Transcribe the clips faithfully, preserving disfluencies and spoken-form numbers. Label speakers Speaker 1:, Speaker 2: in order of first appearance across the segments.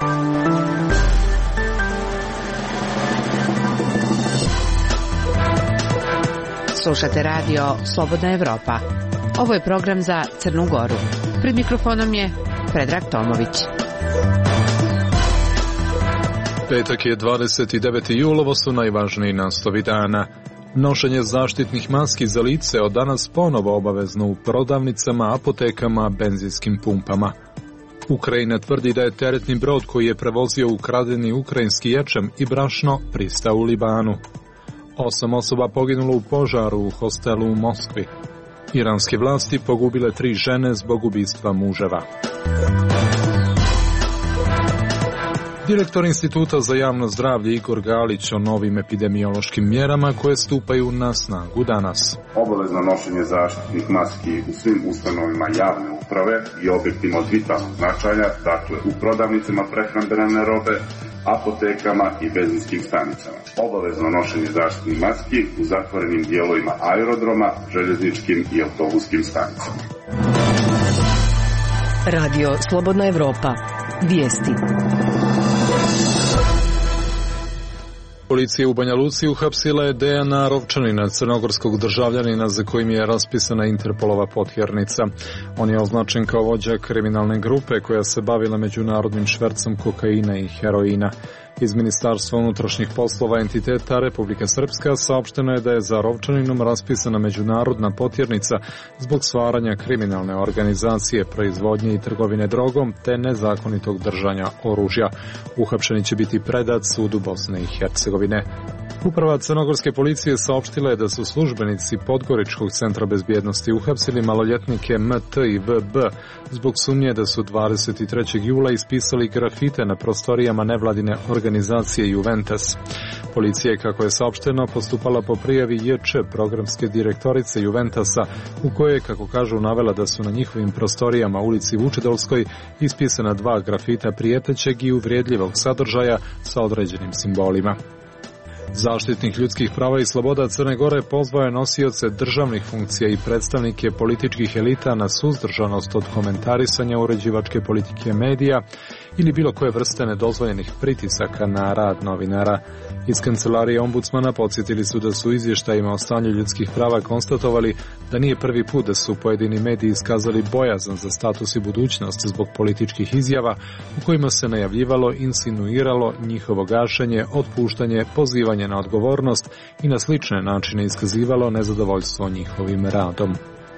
Speaker 1: Slušate radio Slobodna Evropa. Ovo je program za Crnu Goru. Pred mikrofonom je Predrag Tomović.
Speaker 2: Petak je dvadeset deveti jul, ovo su najvažniji naslovi dana. Nošenje zaštitnih maski za lice od danas ponovo obavezno u prodavnicama, apotekama, benzinskim pumpama. Ukrajina tvrdi da je teretni brod koji je prevozio ukradeni ukrajinski ječam i brašno pristao u Libanu. Osam osoba poginulo u požaru u hostelu u Moskvi. Iranske vlasti pogubile tri žene zbog ubistva muževa. Direktor Instituta za javno zdravlje Igor Galić o novim epidemiološkim mjerama koje stupaju na snagu danas.
Speaker 3: Obavezno nošenje zaštitnih maski u svim ustanovima javne uprave i objektima od vitalnog značaja, dakle u prodavnicama prehrambene robe, apotekama i benzinskim stanicama. Obavezno nošenje zaštitnih maski u zatvorenim dijelovima aerodroma, željezničkim i autobuskim stanicama.
Speaker 4: Radio Slobodna Evropa. Vijesti.
Speaker 2: Policija u Banja Luci uhapsila je Dejana Rovčanina, crnogorskog državljanina za kojim je raspisana Interpolova potjernica. On je označen kao vođa kriminalne grupe koja se bavila međunarodnim švercom kokaina i heroina. Iz Ministarstva unutrašnjih poslova entiteta Republika Srpska saopšteno je da je za Rovčaninom raspisana međunarodna potjernica zbog stvaranja kriminalne organizacije, proizvodnje i trgovine drogom te nezakonitog držanja oružja. Uhapšeni će biti predat sudu Bosne i Hercegovine. Uprava crnogorske policije saopštila je da su službenici Podgoričkog centra bezbjednosti uhapsili maloljetnike M T i V B zbog sumnje da su dvadeset trećeg jula ispisali grafite na prostorijama nevladine organizacije Juventus. Policija je, kako je saopšteno, postupala po prijavi J Č, programske direktorice Juventusa, u kojoj je, kako kažu, navela da su na njihovim prostorijama ulici Vučedolskoj ispisana dva grafita prijetećeg i uvrijedljivog sadržaja sa određenim simbolima. Zaštitnik ljudskih prava i sloboda Crne Gore pozvao je nosioce državnih funkcija i predstavnike političkih elita na suzdržanost od komentarisanja uređivačke politike medija ili bilo koje vrste nedozvoljenih pritisaka na rad novinara. Iz kancelarije ombudsmana podsjetili su da su izvještajima o stanju ljudskih prava konstatovali da nije prvi put da su pojedini mediji iskazali bojazan za status i budućnost zbog političkih izjava u kojima se najavljivalo, insinuiralo njihovo gašenje, otpuštanje, pozivanje na odgovornost i na slične načine iskazivalo nezadovoljstvo njihovim radom.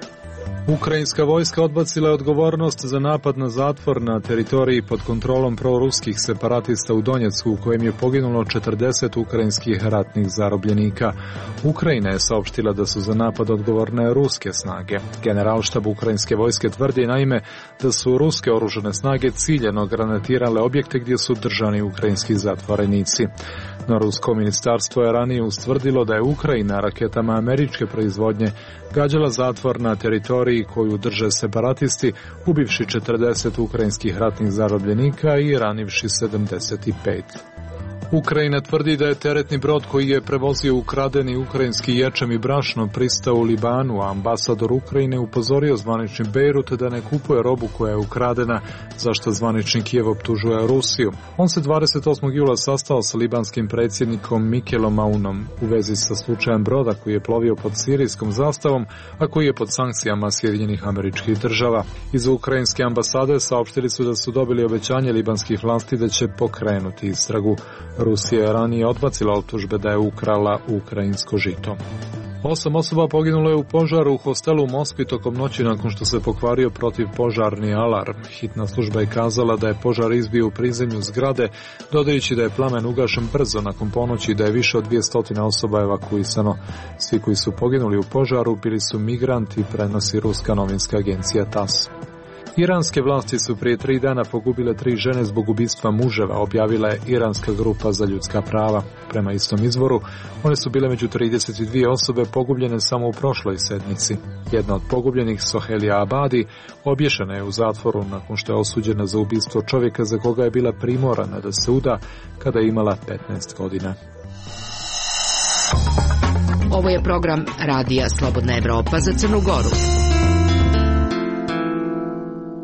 Speaker 2: Ukrajinska vojska odbacila je odgovornost za napad na zatvor na teritoriji pod kontrolom proruskih separatista u Donjecku, u kojem je poginulo četrdeset ukrajinskih ratnih zarobljenika. Ukrajina je saopštila da su za napad odgovorne ruske snage. Generalštab ukrajinske vojske tvrdi naime da su ruske oružane snage ciljeno granatirale objekte gdje su držani ukrajinski zatvorenici. No rusko ministarstvo je ranije ustvrdilo da je Ukrajina raketama američke proizvodnje gađala zatvor na teritoriji koju drže separatisti, ubivši četrdeset ukrajinskih ratnih zarobljenika i ranivši sedamdeset pet. Ukrajina tvrdi da je teretni brod koji je prevozio ukradeni ukrajinski ječam i brašno pristao u Libanu, a ambasador Ukrajine upozorio zvanični Bejrut da ne kupuje robu koja je ukradena, za što zvanični Kijev optužuje Rusiju. On se dvadeset osmog jula sastao sa libanskim predsjednikom Mikelom Aunom u vezi sa slučajem broda koji je plovio pod sirijskom zastavom, a koji je pod sankcijama Sjedinjenih Američkih Država. Iz ukrajinske ambasade saopštili su da su dobili obećanje libanskih vlasti da će pokrenuti istragu. Rusija je ranije odbacila optužbe da je ukrala ukrajinsko žito. Osam osoba poginulo je u požaru u hostelu u Moskvi tokom noći nakon što se pokvario protivpožarni alarm. Hitna služba je kazala da je požar izbio u prizemlju zgrade, dodajući da je plamen ugašen brzo nakon ponoći i da je više od dvjesto osoba evakuisano. Svi koji su poginuli u požaru bili su migranti, prenosi ruska novinska agencija T A S. Iranske vlasti su prije tri dana pogubile tri žene zbog ubistva muževa, objavila je iranska grupa za ljudska prava. Prema istom izvoru, one su bile među trideset dvije osobe pogubljene samo u prošloj sedmici. Jedna od pogubljenih, Sohelija Abadi, obješena je u zatvoru nakon što je osuđena za ubistvo čovjeka za koga je bila primorana da se uda kada je imala petnaest godina.
Speaker 1: Ovo je program Radija Slobodna Evropa za Crnu Goru.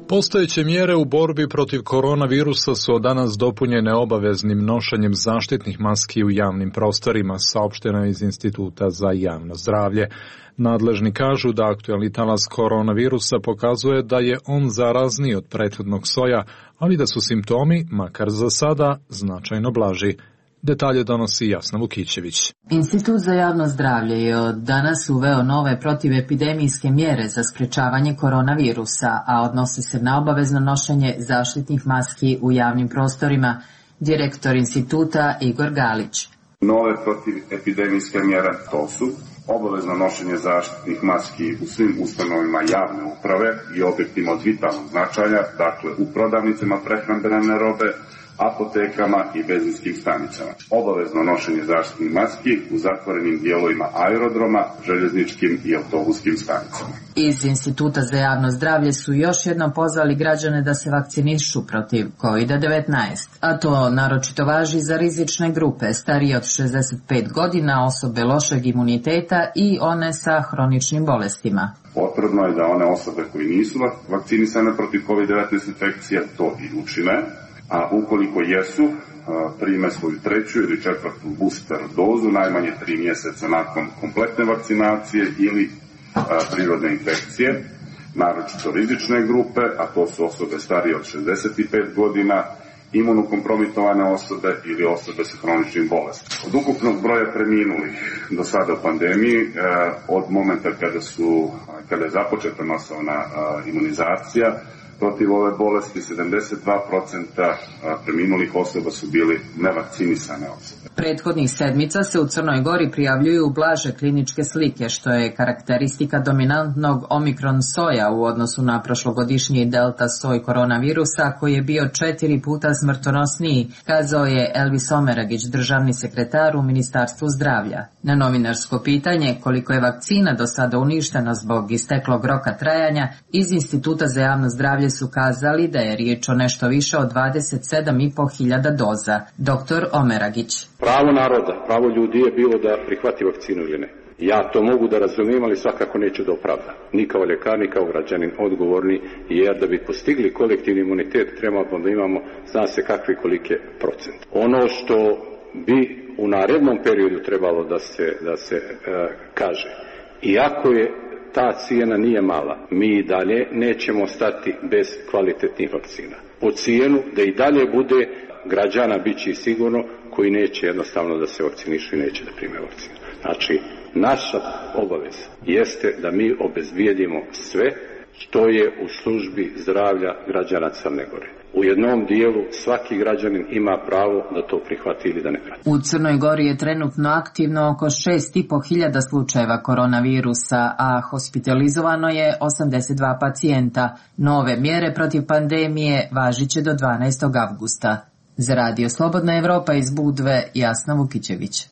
Speaker 2: Postojeće mjere u borbi protiv koronavirusa su od danas dopunjene obaveznim nošenjem zaštitnih maski u javnim prostorima, saopšteno je iz Instituta za javno zdravlje. Nadležni kažu da aktuelni talas koronavirusa pokazuje da je on zarazniji od prethodnog soja, ali da su simptomi, makar za sada, značajno blaži. Detalje donosi Jasna Vukićević.
Speaker 5: Institut za javno zdravlje je od danas uveo nove protivepidemijske mjere za sprečavanje koronavirusa, a odnosi se na obavezno nošenje zaštitnih maski u javnim prostorima. Direktor instituta Igor Galić.
Speaker 3: Nove protivepidemijske mjere to su obavezno nošenje zaštitnih maski u svim ustanovima javne uprave i objektima od vitalnog značaja, dakle u prodavnicama prehrambene robe, apotekama i benzinskim stanicama. Obavezno nošenje zaštitnih maski u zatvorenim dijelovima aerodroma, željezničkim i autobuskim stanicama.
Speaker 5: Iz Instituta za javno zdravlje su još jednom pozvali građane da se vakcinišu protiv kovid devetnaest, a to naročito važi za rizične grupe starije od šezdeset pet godina, osobe lošeg imuniteta i one sa hroničnim bolestima.
Speaker 3: Potrebno je da one osobe koji nisu vakcinisane protiv kovid devetnaest infekcije to i učine, a ukoliko jesu, prime svoju treću ili četvrtu booster dozu najmanje tri mjeseca nakon kompletne vakcinacije ili prirodne infekcije, naročito rizične grupe, a to su osobe starije od šezdeset pet godina, imunokompromitovane osobe ili osobe sa hroničnim bolestima. Od ukupnog broja preminulih do sada u pandemiji, od momenta kada su, kada je započeta masovna imunizacija protiv ove bolesti, sedamdeset dva posto preminulih osoba su bili nevakcinisane osobe.
Speaker 5: Prethodnih sedmica se u Crnoj Gori prijavljuju blaže kliničke slike, što je karakteristika dominantnog omikron soja u odnosu na prošlogodišnji delta soj koronavirusa, koji je bio četiri puta smrtonosniji, kazao je Elvis Omeragić, državni sekretar u Ministarstvu zdravlja. Na novinarsko pitanje koliko je vakcina do sada uništeno zbog isteklog roka trajanja, iz Instituta za javno zdravlje su kazali da je riječ o nešto više od dvadeset sedam i po hiljada doza. Doktor Omeragić.
Speaker 6: Pravo naroda, pravo ljudi je bilo da prihvati vakcinu ili ne. Ja to mogu da razumijem, ali svakako neću da opravdam. Ni kao ljekar, ni kao građanin odgovorni, jer da bi postigli kolektivni imunitet trebamo da imamo, zna se kakvi kolike procent. Ono što bi u narednom periodu trebalo da se, da se e, kaže, iako je ta cijena nije mala, mi i dalje nećemo stati bez kvalitetnih vakcina. Po cijenu da i dalje bude građana biće sigurno koji neće jednostavno da se vakcinišu i neće da prime vakcinu. Znači, naša obaveza jeste da mi obezbijedimo sve što je u službi zdravlja građana Crne Gore. U jednom dijelu svaki građanin ima pravo da to prihvati ili da ne prihvati.
Speaker 5: U Crnoj Gori je trenutno aktivno oko šest i po hiljada slučajeva koronavirusa, a hospitalizovano je osamdeset dva pacijenta. Nove mjere protiv pandemije važiće do dvanaestog avgusta. Za Radio Slobodna Evropa iz Budve, Jasna Vukićević.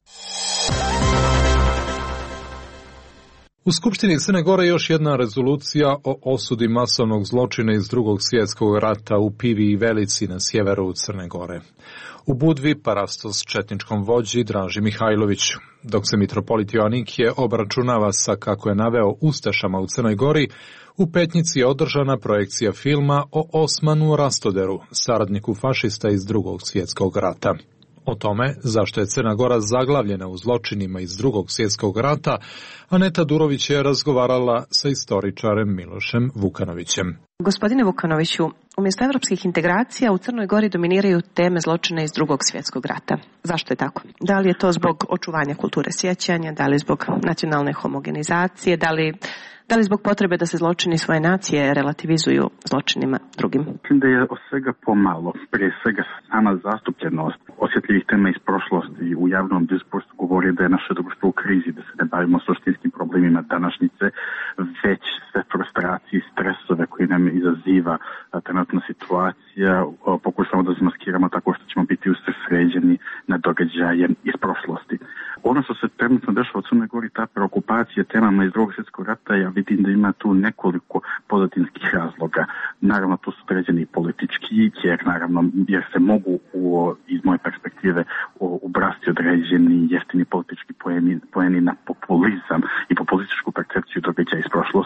Speaker 2: U Skupštini Crne Gore još jedna rezolucija o osudi masovnog zločina iz drugog svjetskog rata u Pivi i Velici na sjeveru Crne Gore. U Budvi parastos četničkom vođi Draži Mihajloviću, dok se mitropolit Joanikije obračunava sa, kako je naveo, ustašama u Crnoj Gori, u Petnici je održana projekcija filma o Osmanu Rastoderu, saradniku fašista iz drugog svjetskog rata. O tome zašto je Crna Gora zaglavljena u zločinima iz drugog svjetskog rata, Aneta Durović je razgovarala sa istoričarem Milošem Vukanovićem.
Speaker 7: Gospodine Vukanoviću, umjesto evropskih integracija u Crnoj Gori dominiraju teme zločina iz drugog svjetskog rata. Zašto je tako? Da li je to zbog očuvanja kulture sjećanja, da li zbog nacionalne homogenizacije, da li, da li zbog potrebe da se zločini svoje nacije relativizuju zločinima drugim?
Speaker 8: Mislim da je od svega pomalo. Prije svega sama zastupljenost osjetljivih tema iz prošlosti u javnom diskursu govori da je naše društvo u krizi, da se ne bavimo suštinskim problemima današnjice, već sve frustracije i stresove koji nam izaziva trenutna situacija pokušamo da zamaskiramo tako što ćemo biti usredsređeni na događaje iz prošlosti. Ono što se trenutno dešava u Crnoj Gori, ta preokupacija temama iz drugog svjetskog rata, ja vidim da ima tu nekoliko pozadinskih razloga. Naravno, tu su određeni politički, jer naravno, jer se mogu u, iz moje perspektive ubrasti određeni jeftini politički poeni, poeni na populizam i populističku percepciju događaja iz prošlosti,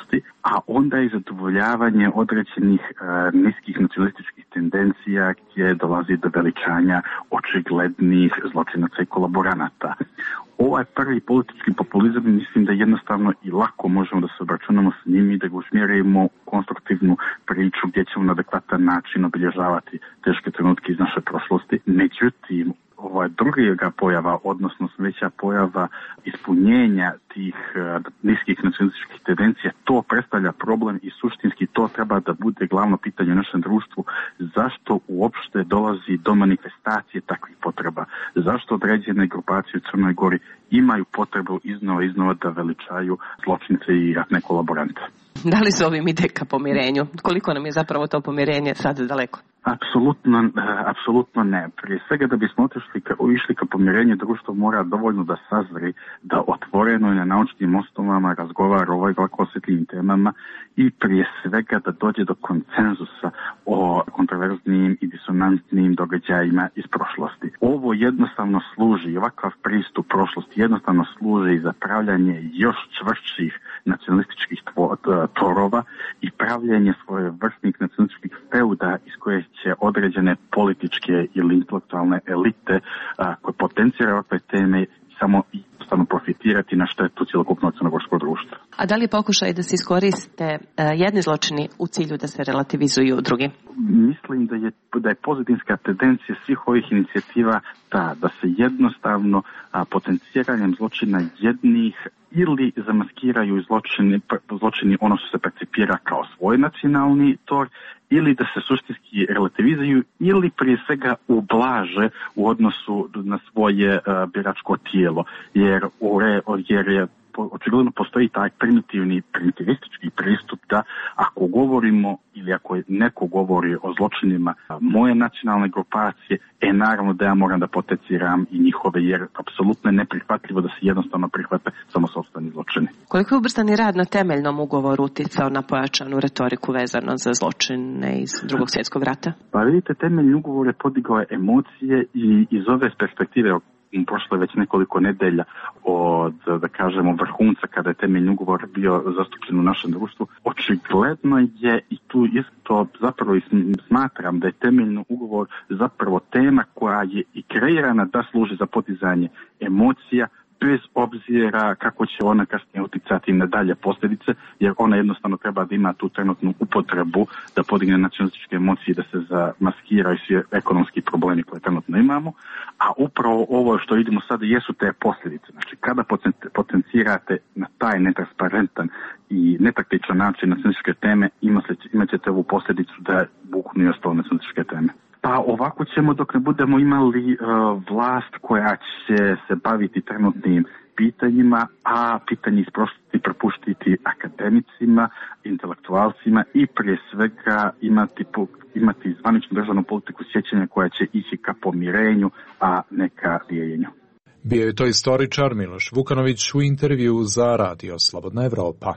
Speaker 8: a onda i zadovoljavanje određenih uh, niskih nacionalističkih tendencija gdje dolazi do veličanja očiglednih zločinaca i kolaboranata. Ovaj prvi politički populizam mislim da jednostavno i lako možemo da se obračunamo s njim i da ga usmjerimo konstruktivnu priču gdje ćemo na adekvatan način obilježavati teške trenutke iz naše prošlosti. Međutim, ova druga pojava, odnosno veća pojava ispunjenja tih uh, niskih nacionalističkih tendencija, to predstavlja problem i suštinski to treba da bude glavno pitanje u našem društvu. Zašto uopšte dolazi do manifestacije takvih potreba? Zašto određene grupacije u Crnoj Gori imaju potrebu iznova iznova da veličaju zločince i ratne kolaborante?
Speaker 7: Da li se ovim ide ka pomirenju? Koliko nam je zapravo to pomirenje sad daleko?
Speaker 8: Apsolutno, apsolutno ne. Prije svega da bismo otišli ka, išli ka pomirenju, društvo mora dovoljno da sazri, da otvoreno i na naučnim osnovama razgovara o ovoj ovako osjetljivim temama i prije svega da dođe do konsenzusa o kontroverznim i disonantnim događajima iz prošlosti. Ovo jednostavno služi, ovakav pristup prošlosti jednostavno služi za pravljanje još čvršćih nacionalističkih torova i pravljanje svoje vrstnih nacionalističkih feuda iz koje će određene političke ili intelektualne elite a, koje potenciraju ovakve teme samo jednostavno profitirati na štetu cjelokupnog crnogorskog društva.
Speaker 7: A da li pokušaj da se iskoriste uh, jedni zločini u cilju da se relativizuju drugi?
Speaker 8: Mislim da je, da je pozitivna tendencija svih ovih inicijativa ta da se jednostavno a, potenciranjem zločina jednih ili zamaskiraju zločini, zločini ono što se percipira kao svoj nacionalni tor, ili da se suštinski relativizuju ili prije svega ublaže u odnosu na svoje uh, biračko tijelo, jer, ure, jer je očigledno postoji taj primitivni, primitivistički pristup da ako govorimo ili ako neko govori o zločinima moje nacionalne grupacije, e naravno da ja moram da potenciram i njihove, jer apsolutno je neprihvatljivo da se jednostavno prihvate samo sopstveni zločini.
Speaker 7: Koliko je ubrzani rad na temeljnom ugovoru uticao na pojačanu retoriku vezano za zločine iz Drugog svjetskog rata?
Speaker 8: Pa vidite, temeljni ugovor je podigao emocije i iz ove perspektive prošlo je već nekoliko nedelja od, da kažemo, vrhunca kada je temeljni ugovor bio zastupljen u našem društvu. Očigledno je i tu isto zapravo i smatram da je temeljni ugovor zapravo tema koja je i kreirana da služi za podizanje emocija, bez obzira kako će ona kasnije uticati na dalje posljedice, jer ona jednostavno treba da ima tu trenutnu upotrebu da podigne nacionalističke emocije, da se zamaskiraju svi ekonomski problemi koje trenutno imamo, a upravo ovo što vidimo sada jesu te posljedice. Znači, kada potencirate na taj netransparentan i netaktičan način nacionalističke teme, imat ćete ovu posljedicu da buknu i ostale nacionalističke teme. Pa ovako ćemo dok ne budemo imali uh, vlast koja će se baviti trenutnim pitanjima, a pitanje iz prošlosti prepuštiti akademicima, intelektualcima i prije svega imati, imati zvaničnu državnu politiku sjećanja koja će ići ka pomirenju, a ne ka dijeljenju.
Speaker 2: Bio je to istoričar Miloš Vukanović u intervju za Radio Slobodna Evropa.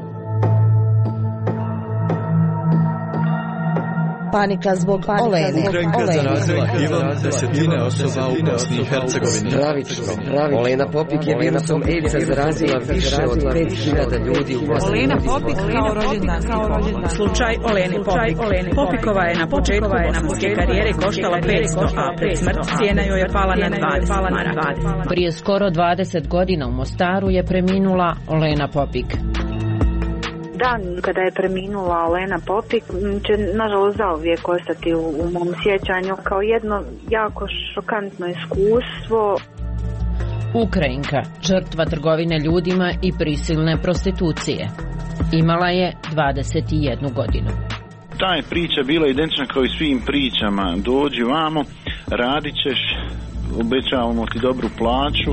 Speaker 9: Panika zbog Olene.
Speaker 10: Ukrenka zarazila hivom desetine osoba u Bosni i Hercegovini.
Speaker 11: Stravično. Olena Popik je virusom AIDS-a zarazila više od pet hiljada ljudi u Bosni.
Speaker 12: Olena Popik kao rođendanski poklon. Slučaj Olene Popik. Popikova je na početku bosanske karijere koštala petsto, a pred smrt cijena joj je pala na dvadeset maraka.
Speaker 13: Prije skoro dvadeset godina u Mostaru je preminula Olena Popik.
Speaker 14: Dan kada je preminula Olena Popik će nažalost zauvijek ostati u, u mom sjećanju kao jedno jako šokantno iskustvo.
Speaker 13: Ukrajinka, žrtva trgovine ljudima i prisilne prostitucije. Imala je dvadeset jednu godinu.
Speaker 15: Ta je priča bila identična kao i svim pričama. Dođi vamo, radit ćeš, obećavamo ti dobru plaću.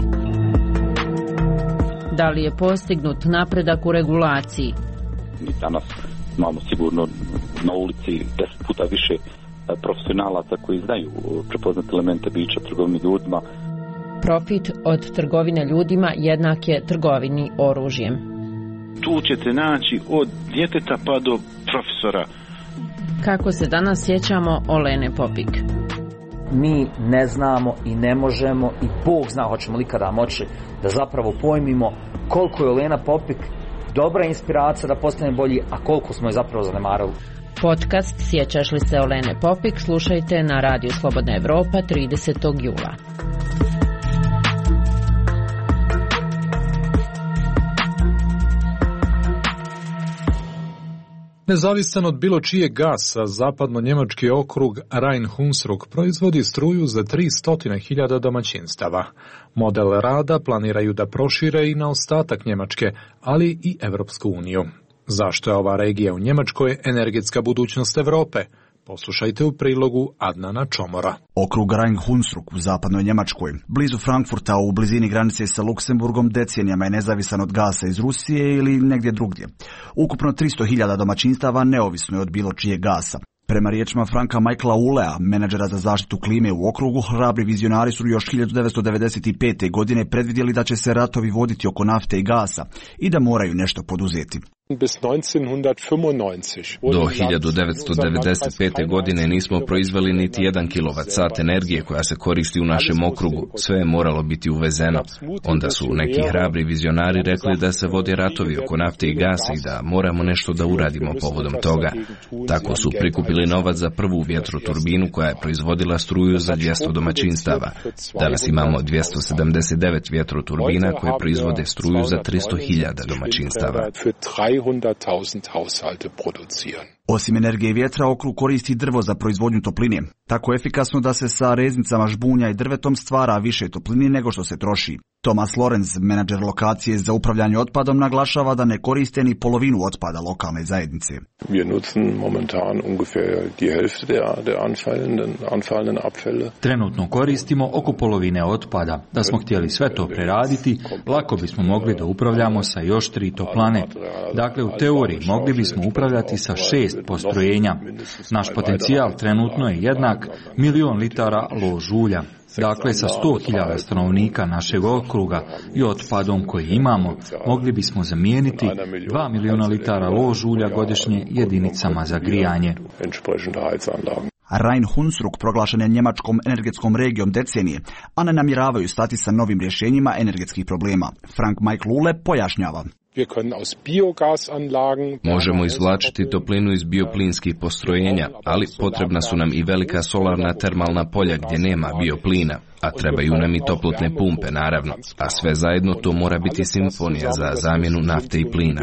Speaker 13: Da li je postignut napredak u regulaciji?
Speaker 16: Mi danas imamo sigurno na ulici deset puta više profesionalaca koji znaju prepoznati elemente bića trgovine ljudima.
Speaker 13: Profit od trgovine ljudima jednak je trgovini oružjem.
Speaker 15: Tu ćete naći od djeteta pa do profesora.
Speaker 13: Kako se danas sjećamo Olene Popik?
Speaker 17: Mi ne znamo i ne možemo i Bog zna hoćemo li kada moći da zapravo pojmimo koliko je Olena Popik dobra inspiracija da postane bolji, a koliko smo je zapravo zanemarili.
Speaker 13: Podcast Sjećaš li se Olene Popik slušajte na Radiju Slobodna Evropa tridesetog jula.
Speaker 2: Nezavisan od bilo čijeg gasa, zapadno-njemački okrug Rhein-Hunsrück proizvodi struju za tristo hiljada domaćinstava. Model rada planiraju da prošire i na ostatak Njemačke, ali i Evropsku uniju. Zašto je ova regija u Njemačkoj energetska budućnost Evrope? Poslušajte u prilogu Adnana Čomora.
Speaker 18: Okrug Rhein-Hunsrück u zapadnoj Njemačkoj, blizu Frankfurta u blizini granice sa Luksemburgom, decenijama je nezavisan od gasa iz Rusije ili negdje drugdje. Ukupno tristo hiljada domaćinstava neovisno je od bilo čijeg gasa. Prema riječima Franka Michaela Ulea, menadžera za zaštitu klime u okrugu, hrabri vizionari su još hiljadu devetsto devedeset pete. godine predvidjeli da će se ratovi voditi oko nafte i gasa i da moraju nešto poduzeti.
Speaker 19: Do hiljadu devetsto devedeset pete. godine nismo proizveli niti jedan kilovat sat energije koja se koristi u našem okrugu. Sve je moralo biti uvezeno. Onda su neki hrabri vizionari rekli da se vode ratovi oko nafte i gasa i da moramo nešto da uradimo povodom toga. Tako su prikupili novac za prvu vjetroturbinu koja je proizvodila struju za dvjesto domaćinstava. Danas imamo dvjesto sedamdeset devet vjetroturbina koje proizvode struju za tristo hiljada domaćinstava.
Speaker 18: Osim energije vjetra, okrug koristi drvo za proizvodnju topline. Tako efikasno da se sa reznicama žbunja i drvetom stvara više topline nego što se troši. Thomas Lorenz, menadžer lokacije za upravljanje otpadom, naglašava da ne koriste ni polovinu otpada lokalne zajednice.
Speaker 20: Trenutno koristimo oko polovine otpada. Da smo htjeli sve to preraditi, lako bismo mogli da upravljamo sa još tri toplane. Dakle, u teoriji mogli bismo upravljati sa šest postrojenja. Naš potencijal trenutno je jednak milion litara lož ulja. Dakle, sa sto hiljada stanovnika našeg okruga i otpadom koji imamo, mogli bismo zamijeniti dva miliona litara lož ulja godišnje jedinicama za grijanje.
Speaker 18: Rhein-Hunsrück proglašen je njemačkom energetskom regijom decenije, a ne namjeravaju stati sa novim rješenjima energetskih problema. Frank Michael Ulea pojašnjava.
Speaker 19: Možemo izvlačiti toplinu iz bioplinskih postrojenja, ali potrebna su nam i velika solarna termalna polja gdje nema bioplina, a trebaju nam i toplotne pumpe, naravno. A sve zajedno to mora biti simfonija za zamjenu nafte i plina.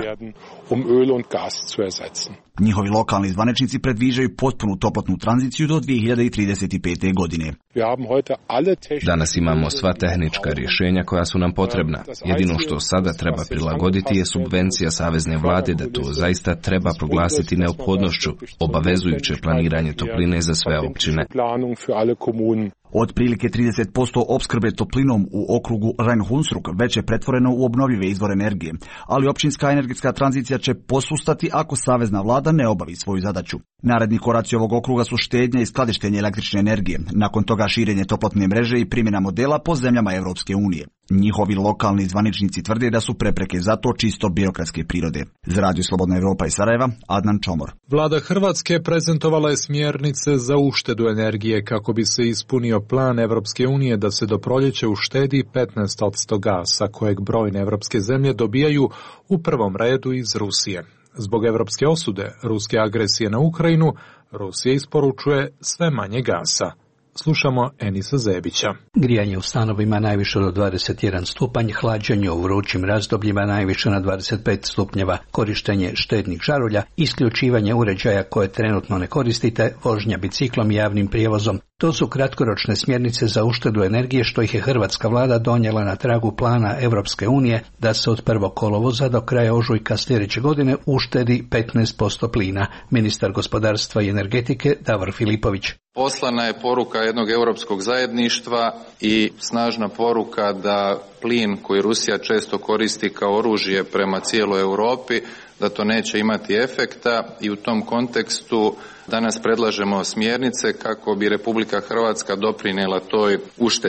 Speaker 18: Njihovi lokalni zvaničnici predviđaju potpunu toplotnu tranziciju do dvije hiljade trideset pete. godine.
Speaker 19: Danas imamo sva tehnička rješenja koja su nam potrebna. Jedino što sada treba prilagoditi je subvencija savezne vlade da to zaista treba proglasiti neophodnošću, obavezujuće planiranje topline za sve općine.
Speaker 18: Otprilike trideset posto opskrbe toplinom u okrugu Rhein-Hunsrück već je pretvoreno u obnovljive izvore energije, ali općinska energetska tranzicija će posustati ako savezna vlada ne obavi svoju zadaću. Naredni koraci ovog okruga su štednja i skladištenje električne energije, nakon toga širenje toplotne mreže i primjena modela po zemljama Europske unije. Njihovi lokalni zvaničnici tvrde da su prepreke za to čisto birokratske prirode. Za Radio Slobodna Evropa iz Sarajeva, Adnan Čomor.
Speaker 2: Vlada Hrvatske prezentovala je smjernice za uštedu energije kako bi se ispunio plan Evropske unije da se do proljeća uštedi petnaest posto gasa kojeg brojne evropske zemlje dobijaju u prvom redu iz Rusije. Zbog evropske osude ruske agresije na Ukrajinu, Rusija isporučuje sve manje gasa. Slušamo Enisa Zebića.
Speaker 21: Grijanje u stanovima najviše do dvadeset jedan stupanj, hlađenje u vrućim razdobljima najviše na dvadeset pet stupnjeva, korištenje štednih žarulja, isključivanje uređaja koje trenutno ne koristite, vožnja biciklom i javnim prijevozom. To su kratkoročne smjernice za uštedu energije što ih je hrvatska vlada donijela na tragu plana Evropske unije da se od prvog kolovoza do kraja ožujka sljedeće godine uštedi petnaest posto plina. Ministar gospodarstva i energetike Davor Filipović.
Speaker 22: Poslana je poruka jednog europskog zajedništva i snažna poruka da plin koji Rusija često koristi kao oružje prema cijeloj Europi, da to neće imati efekta i u tom kontekstu danas predlažemo smjernice kako bi Republika Hrvatska doprinijela toj uštedi.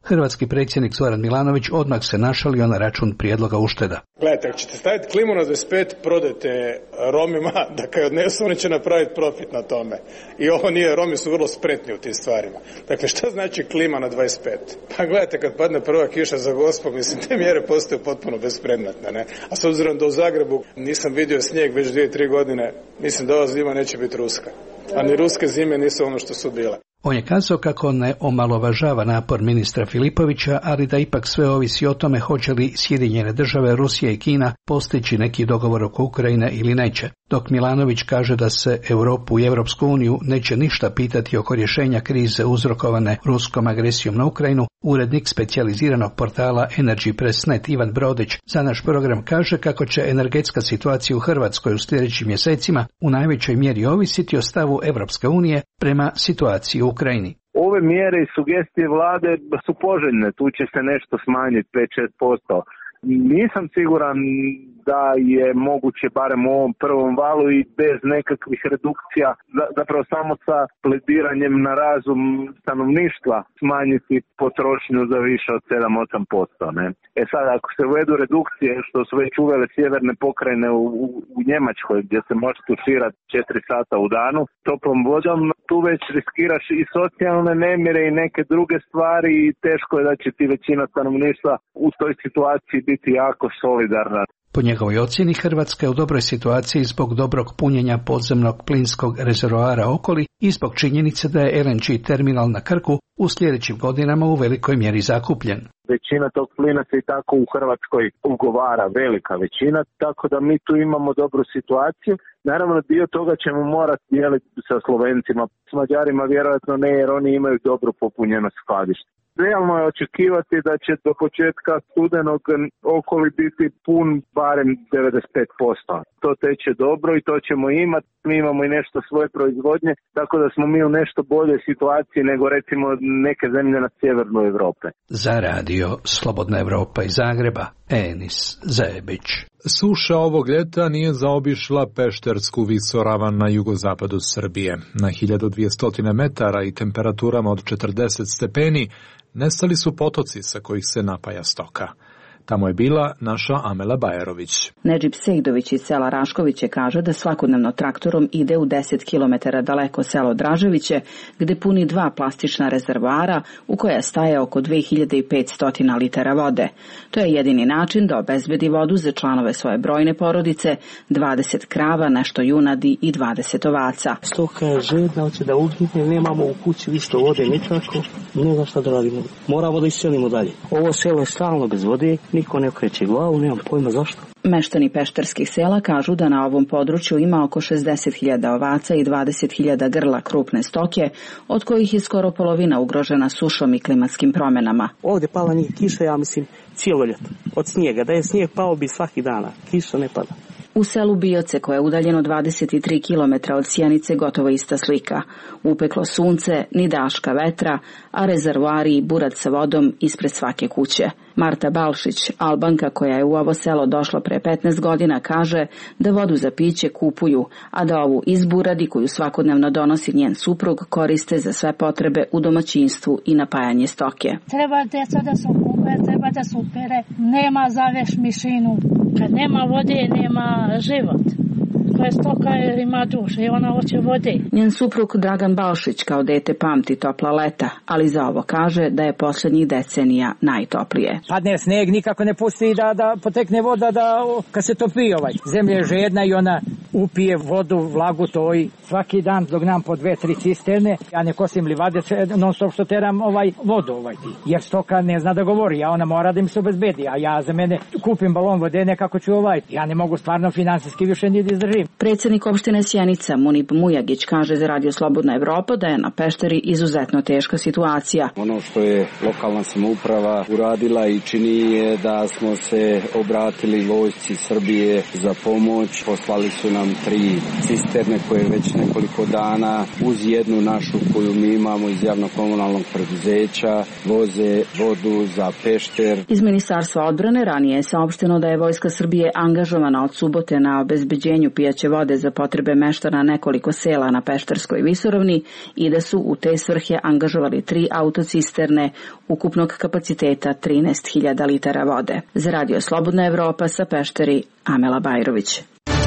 Speaker 21: hrvatski predsjednik Zoran Milanović odmah se našalio na račun prijedloga ušteda.
Speaker 1: Gledajte, ako ćete staviti klimu na dvadeset pet, prodajte Romima da kad odnesu, oni će napraviti profit na tome. I ovo nije, Romi su vrlo spretni u tim stvarima. Dakle, šta znači klima na dvadeset pet? Pa gledajte, kad padne prva kiša za Gospog, mislim, te mjere postaju potpuno bespredmetne, ne? A s obzirom da u Zagrebu nisam vidio snijeg već dvije, tri godine, mislim da ova zima neće biti ruska. A ni ruske zime nisu ono što su bile.
Speaker 21: On je kazao kako ne omalovažava napor ministra Filipovića, ali da ipak sve ovisi o tome hoće li Sjedinjene države, Rusija i Kina postići neki dogovor oko Ukrajine ili neće. Dok Milanović kaže da se Europu i Europsku uniju neće ništa pitati oko rješenja krize uzrokovane ruskom agresijom na Ukrajinu, urednik specijaliziranog portala Energy Press punto net Ivan Brodić za naš program kaže kako će energetska situacija u Hrvatskoj u sljedećim mjesecima u najvećoj mjeri ovisiti o stavu Europske unije prema situaciji u Ukrajini.
Speaker 4: Ove mjere i sugestije vlade su poželjne, tu će se nešto smanjiti pet do šest posto. Nisam siguran da je moguće barem u ovom prvom valu i bez nekakvih redukcija, zapravo samo sa plediranjem na razum stanovništva smanjiti potrošnju za više od sedam do osam posto. Ne? E sad, ako se uvedu redukcije, što su već uvele sjeverne pokrajine u, u, u Njemačkoj, gdje se može tuširati četiri sata u danu toplom vodom, tu već riskiraš i socijalne nemire i neke druge stvari i teško je da će ti većina stanovništva u toj situaciji biti jako solidarna.
Speaker 21: Po njegovoj ocjeni, Hrvatska je u dobroj situaciji zbog dobrog punjenja podzemnog plinskog rezervoara Okoli i zbog činjenice da je L N G terminal na Krku u sljedećim godinama u velikoj mjeri zakupljen.
Speaker 4: Većina tog plina se i tako u Hrvatskoj ugovara, velika većina, tako da mi tu imamo dobru situaciju. Naravno, dio toga ćemo morati dijeliti sa Slovencima, s Mađarima vjerojatno ne, jer oni imaju dobro popunjeno skladište. Realno je očekivati da će do početka studenog Okoli biti pun barem devedeset pet posto. To teče dobro i to ćemo imati. Mi imamo i nešto svoje proizvodnje, tako da smo mi u nešto boljoj situaciji nego recimo neke zemlje na sjevernu Europe.
Speaker 21: Za radio Slobodna Evropa iz Zagreba, Enis Zebić.
Speaker 2: Suša ovog ljeta nije zaobišla Peštersku visoravan na jugozapadu Srbije. Na hiljadu dvjesto metara i temperaturama od četrdeset stepeni nestali su potoci sa kojih se napaja stoka. Tamo je bila naša Amela Bajerović.
Speaker 23: Nedžip Sejdović iz sela Raškoviće kaže da svakodnevno traktorom ide u deset kilometara daleko selo Draževiće, gde puni dva plastična rezervoara u koja staje oko dve hiljade petsto litara vode. To je jedini način da obezbedi vodu za članove svoje brojne porodice, dvadeset krava, nešto junadi i dvadeset ovaca.
Speaker 24: Stoka je žedna, hoće da ugine, nemamo u kući više vode nikako, ne znam šta da radimo. Moramo da iselimo dalje. Ovo selo je stalno bez vode, niko ne okreće glavu, nemam pojma zašto.
Speaker 23: Meštani pešterskih sela kažu da na ovom području ima oko šezdeset hiljada ovaca i dvadeset hiljada grla krupne stoke, od kojih je skoro polovina ugrožena sušom i klimatskim promjenama.
Speaker 24: Ovdje pala nije kiša, ja mislim, cijelo ljeto. Od snijega, da je snijeg pao bi svaki dana, kiša ne pada.
Speaker 23: U selu Bioce, koje je udaljeno dvadeset tri kilometra od Sjenice, gotovo ista slika. Upeklo sunce, ni daška vetra, a rezervoari i burat sa vodom ispred svake kuće. Marta Balšić, Albanka koja je u ovo selo došla pre petnaest godina, kaže da vodu za piće kupuju, a da ovu izburadi koju svakodnevno donosi njen suprug koriste za sve potrebe u domaćinstvu i napajanje stoke.
Speaker 25: Treba djeca da se okupe, treba da se upere, nema zaveš mišinu. Kad nema vode, nema život. Koja stoka jer ima duše i ona hoće vode.
Speaker 23: Njen suprug Dragan Balšić kao dete pamti topla leta, ali za ovo kaže da je posljednjih decenija najtoplije.
Speaker 26: Padne sneg, nikako ne pusti da, da potekne voda da, kad se topi ovaj. Zemlja je žedna i ona upije vodu, vlagu to i svaki dan dok nam po dve, tri cisterne. Ja ne kosim livade, non stop što teram ovaj vodu ovaj. Jer stoka ne zna da govori, a ona mora da im se obezbedi. A ja za mene kupim balon vode, nekako ću ovaj. Ja ne mogu stvarno finansijski više ni da izdržim.
Speaker 23: Predsjednik opštine Sjenica Munib Mujagić kaže za Radio Slobodna Evropa da je na Pešteri izuzetno teška situacija.
Speaker 27: Ono što je lokalna samouprava uradila i čini je da smo se obratili vojsci Srbije za pomoć. Poslali su nam tri cisterne koje već nekoliko dana uz jednu našu koju mi imamo iz javno-komunalnog preduzeća voze vodu za Pešter.
Speaker 23: Iz Ministarstva odbrane ranije je saopšteno da je Vojska Srbije angažovana od subote na obezbeđenju pijaće vode za potrebe meštana nekoliko sela na Pešterskoj visoravni i da su u te svrhe angažovali tri autocisterne ukupnog kapaciteta trinaest hiljada litara vode. Za Radio Slobodna Evropa sa Pešteri, Amela Bajrović.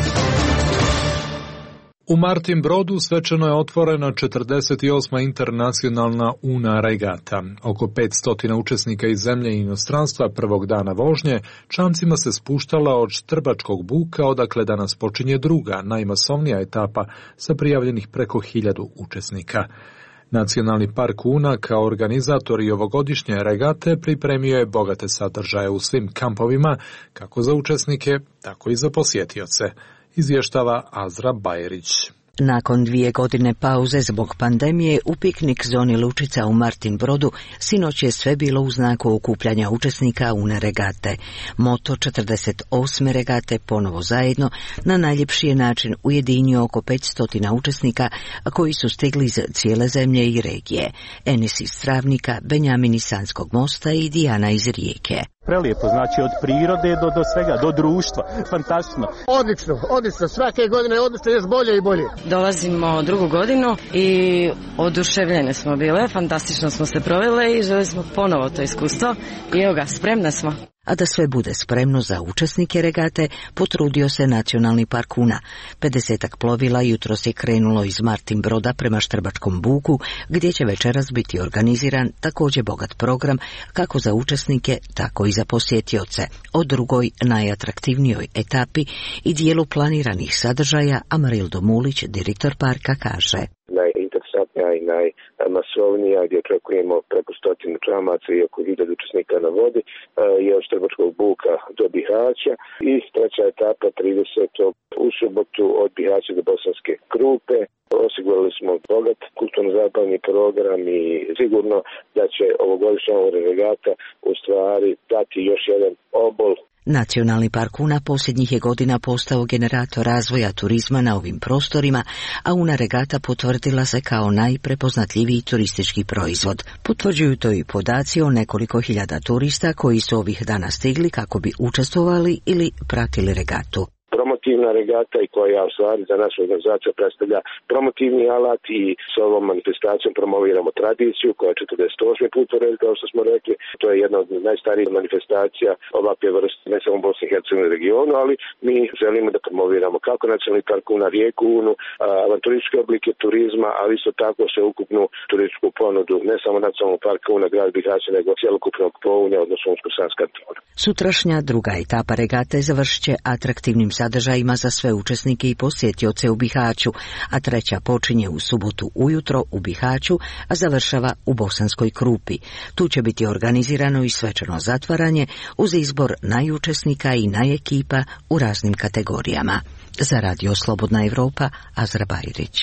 Speaker 2: U Martin Brodu svečano je otvorena četrdeset osma internacionalna Una regata. Oko petsto učesnika iz zemlje i inostranstva prvog dana vožnje čamcima se spuštala od Štrbačkog buka, odakle danas počinje druga, najmasovnija etapa sa prijavljenih preko hiljadu učesnika. Nacionalni park Una kao organizator i ovogodišnje regate pripremio je bogate sadržaje u svim kampovima, kako za učesnike, tako i za posjetioce, izvještava Azra Bajerić.
Speaker 3: Nakon dvije godine pauze zbog pandemije u piknik zoni Lučica u Martin Brodu sinoć je sve bilo u znaku okupljanja učesnika Una regate. Moto četrdeset osme regate ponovo zajedno na najljepši je način ujedinio oko petsto učesnika koji su stigli iz cijele zemlje i regije. Enis iz Stravnika, Benjamin iz Sanskog mosta i Dijana iz Rijeke.
Speaker 5: Prelijepo, znači od prirode do, do svega, do društva, fantastično.
Speaker 6: Odlično, odlično, svake godine odlično, još bolje i bolje.
Speaker 7: Dolazimo drugu godinu i oduševljene smo bile, fantastično smo se provele i želi smo ponovo to iskustvo i evo ga, spremne smo.
Speaker 3: A da sve bude spremno za učesnike regate, potrudio se Nacionalni park Una. pedesetak plovila jutros je krenulo iz Martin Broda prema Štrbačkom buku, gdje će večeras biti organiziran također bogat program kako za učesnike, tako i za posjetioce. O drugoj, najatraktivnijoj etapi i dijelu planiranih sadržaja Amarildo Mulić, direktor parka, kaže.
Speaker 8: Najinteresantnija i najmasovnija, gdje očekujemo preko stotinu čamaca i oko hiljadu učesnika na vodi, je od Štrbačkog buka do Bihaća i treća etapa tridesetog u subotu od Bihaća do Bosanske Krupe. Osigurali smo bogat kulturno-zabavni program i sigurno da će ovogodišnja regata u stvari dati još jedan obol.
Speaker 3: Nacionalni park Una posljednjih je godina postao generator razvoja turizma na ovim prostorima, a Una regata potvrdila se kao najprepoznatljiviji turistički proizvod. Potvrđuju to i podaci o nekoliko hiljada turista koji su ovih dana stigli kako bi učestvovali ili pratili regatu.
Speaker 8: Promotivna regata i koja u stvari za našu organizaciju predstavlja promotivni alat i s ovom manifestacijom promoviramo tradiciju koja je četrdeset osmi put u redu, kao što smo rekli. To je jedna od najstarijih manifestacija ovakve vrste, ne samo u Bosni i Hercegovini regionu, ali mi želimo da promoviramo kako Nacionalni park Una, rijeku Unu, avanturističke oblike turizma, ali isto tako sveukupnu turističku ponudu, ne samo Nacionalnog parka Una, grad Bihać, nego cjelokupnog Pounja, odnosno Unsko-Sanska kantona.
Speaker 3: Sutrašnja druga etapa regate završit će atraktivnim sadržajima za sve učesnike i posjetioce u Bihaću, a treća počinje u subotu ujutro u Bihaću, a završava u Bosanskoj Krupi. Tu će biti organizirano i svečano zatvaranje uz izbor najučesnika i najekipa u raznim kategorijama. Za Radio Slobodna Evropa, Azra Bajrić.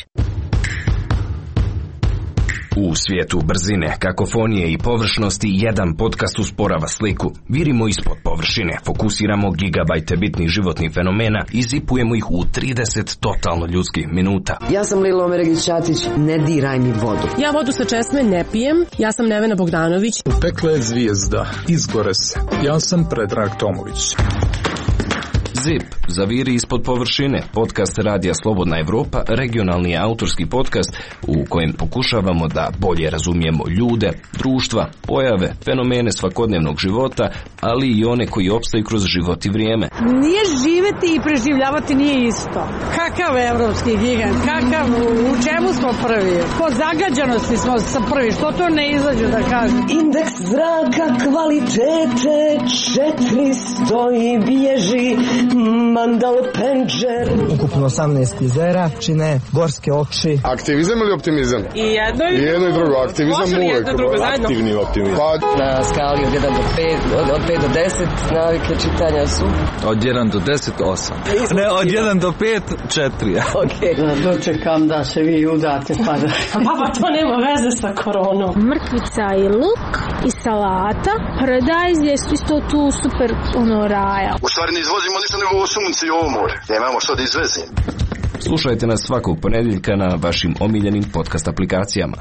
Speaker 19: U svijetu brzine, kakofonije i površnosti jedan podcast usporava sliku. Virimo ispod površine, fokusiramo gigabajte bitnih životnih fenomena i zipujemo ih u trideset totalno ljudskih minuta.
Speaker 11: Ja sam Lilo Omeregić-Ćatić, ne diraj mi vodu.
Speaker 9: Ja vodu sa česme ne pijem, ja sam Nevena Bogdanović.
Speaker 2: Upekla je zvijezda, izgore se. Ja sam Predrag Tomović.
Speaker 19: Zip, zaviri ispod površine, podcast Radija Slobodna Evropa, regionalni autorski podcast u kojem pokušavamo da bolje razumijemo ljude, društva, pojave, fenomene svakodnevnog života, ali i one koji opstaju kroz život i vrijeme.
Speaker 25: Nije živjeti i preživljavati nije isto. Kakav evropski gigant, kakav, u čemu smo prvi? Po zagađanosti smo sa prvi, što to ne izađu da kažem?
Speaker 10: Indeks zraka kvalitete četiristo i bježi Mandal Penđer.
Speaker 28: Ukupno osamnaest jezera čine gorske oči.
Speaker 1: Aktivizam ili optimizam?
Speaker 9: I jedno i,
Speaker 1: I jedno i drugo. Aktivizam uvijek.
Speaker 9: Aktivni
Speaker 1: optimizam.
Speaker 11: Pa... Na skali od jedan do pet, od, od pet do deset navike čitanja su?
Speaker 28: Od jedan do deset, osam. Ne, od jedan do pet, četiri.
Speaker 10: Okej. Okay. Dočekam da se vi udate pa da...
Speaker 9: Baba, to nema veze sa koronom.
Speaker 25: Mrkvica i luk i salata. Paradajz je isto tu super ono raja.
Speaker 29: U stvari ne izvozimo ništa nego ovo sumu
Speaker 12: sunce i ovo more. Nemamo što da izvezemo.
Speaker 19: Slušajte nas svakog ponedjeljka na vašim omiljenim podcast aplikacijama.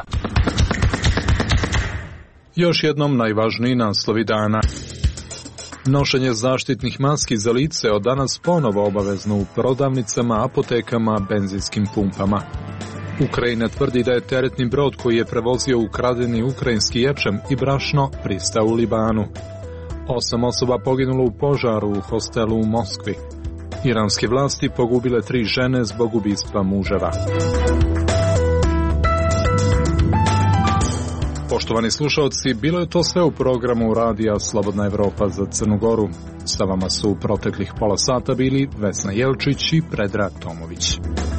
Speaker 2: Još jednom najvažniji naslovi dana. Nošenje zaštitnih maski za lice od danas ponovo obavezno u prodavnicama, apotekama, benzinskim pumpama. Ukrajina tvrdi da je teretni brod koji je prevozio ukradeni ukrajinski ječam i brašno pristao u Libanu. Osam osoba poginulo u požaru u hostelu u Moskvi. Iranske vlasti pogubile tri žene zbog ubistva muževa. Poštovani slušalci, bilo je to sve u programu Radija Slobodna Evropa za Crnu Goru. Sa vama su u proteklih pola sata bili Vesna Jelčić i Predrag Tomović.